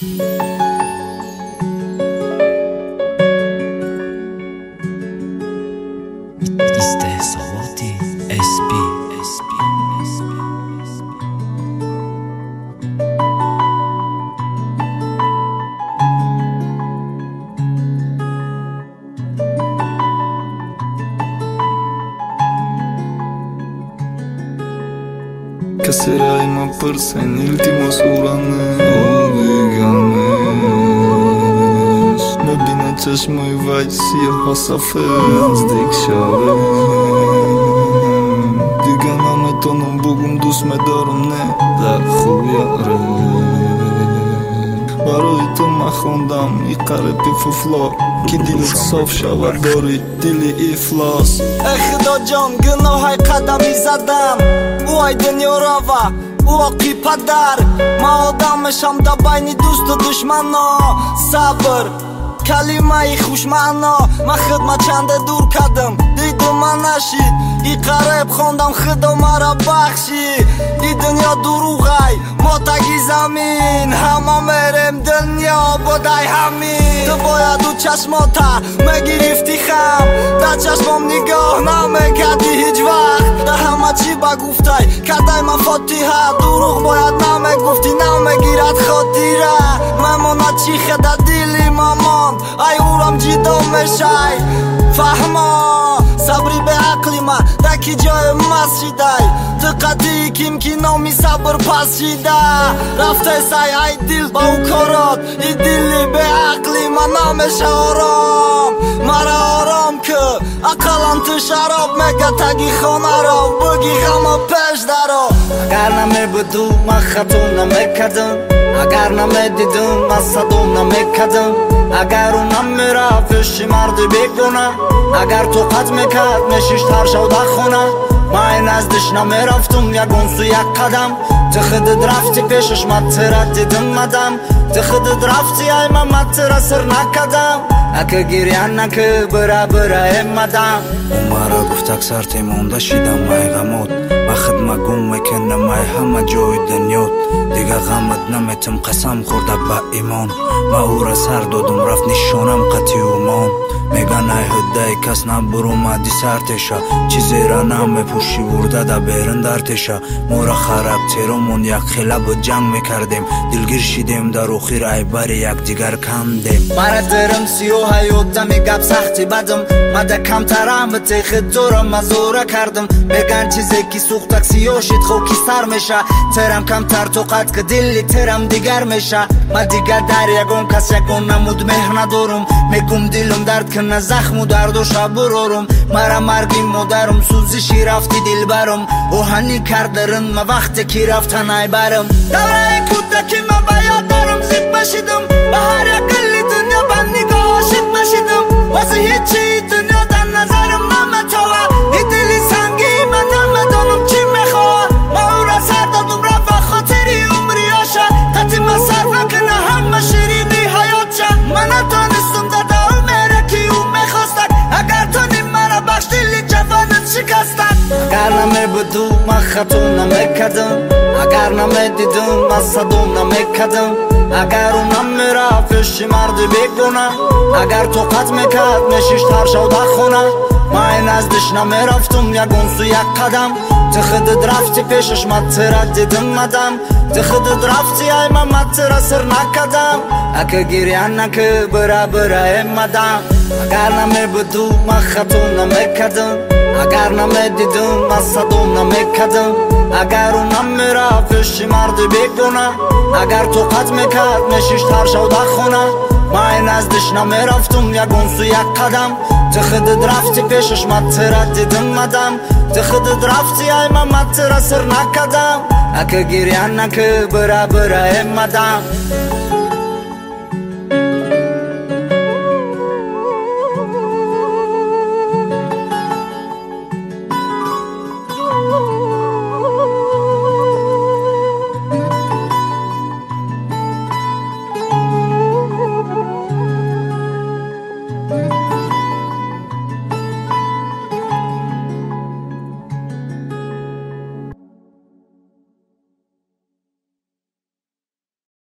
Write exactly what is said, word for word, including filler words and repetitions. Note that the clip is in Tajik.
استحساواتي اس بي اس بي اس بي Caserai ma përsen iltimos uranes Më bine qesh më i vajt si e hasafen Zdik shavem Digana me tonë më bugum dus me dorëm ne Dhe khujare Baroj të ma khondam I kare pi fuflo Ki dilit sof shavardori Dili i flas E khdo gjon gënohaj kadami zadam U aj dënjorova U oki padar Ma odam e sham da bajni dus të dushmano Sabër Kalima i خوشمعنا ما خد ما چند دور کدم دیدم من نشید ای قرب خوندم خدا مرا بخشی ای دنیا دروغای ما تگی زمین همه مرم دنیا بودای همین تو باید او چشماتا مگیرفتی خم در چشمام نگاه نمکدی هیچ وقت در همه چی بگفتای کدای من فاتحه دروغ باید نمگفتی نمگیرد خاطیره مماند چی خدا دیلی مامان ای اورم جیدا مشای فهما صبری به عقلی من دکی جای مسجدای دقتی کیم کی نامی صبر پس شیده رفته سای ای دل با او کارات ای دلی به عقلی من نمشه آرام مرا آرام که اقلان تو شراب مگه تگی خانه را بگی غم پیش درا اگر نمی بدو من خطو نمیکردم اگر نمی دیدم من صدوم نمیکردم اگر اونم میرفت مرد بگونه اگر تو قد میکرد نشیش تر شود خونه من ازدش نمیرفتم یکون سو یک قدم تو خودت رفتی پیشش من ترد دیدم مدم تو خودت رفتی ای من من تر سر نکدم اکه گیریان نکه برا برا امدم اون مرا گفت اکثر تیمونده شیدم مای غمود ما خدمه گم میکنم مای همه جای دنیات دیگه غمت نمیتم قسم خورده با ایمان ما او را سر دادم رفت نشانم قطعی اومان میگن ای هده کس نبرومدی سرتشا چیزی را نمیپوشی ورده دا بیرن درتشا ما را خراب تیرمون یک خلاب جنگ میکردیم دلگیر شیدیم در اخیر ای بر یک دیگر کندیم مرا درم سیو حیوتا میگب سختی بدم مده کم ترم تیخ دورم مزوره کردم میگن چیزی که سوختک سیو شید خوکی سر میشه ترم کم تر تو قد که دلی ترم دیگر میشه ما دیگر در یکون کس یکون نمود مهر ندارم میگم دلم درد کنه زخم و درد و شب برارم مرا مرگی مادرم سوزشی رفتی دل برم او هنی کردرن ما وقتی که رفتن ای برم دوره کودکی من باید دارم زید بشیدم به هر یکلی دنیا بند نگاه عاشق بشیدم واسه هیچی دنیا در نظرم نمتوه ای دلی سنگی من نمدانم چی میخواه ما او را سر دادم رفت و خاطری عمری آشه قطعی من صرف نکنه همه شیرینی حیات شه من نتانستم داده او میره کی او میخواستک اگر تو نیم مرا بخش دلی جوانت شکستک اگر نمی بدو من خطو نمیکردم اگر نمی دیدم من صدوم نمیکردم اگر اونم میرفت مرد بگونه اگر تو قد میکرد نشیش تر شود خونه من ازدش نمیرفتم یکون سو یک قدم تو خودت رفتی پیشش من ترد دیدم مدم تو خودت رفتی ای من من تر سر نکدم اکه گیریان نکه برا برا امدم اگر نمی بدو من خطو نمیکردم اگر نمی دیدم من صدوم نمیکردم اگر اونم میرفت مرد بگونه اگر تو قد میکرد نشیش تر شود خونه من ازدش نمیرفتم یکون سو یک قدم تو خودت رفتی پیشش من ترد دیدم مدم تو خودت رفتی ای من من تر سر نکدم اکه گیریان نکه برا برا امدم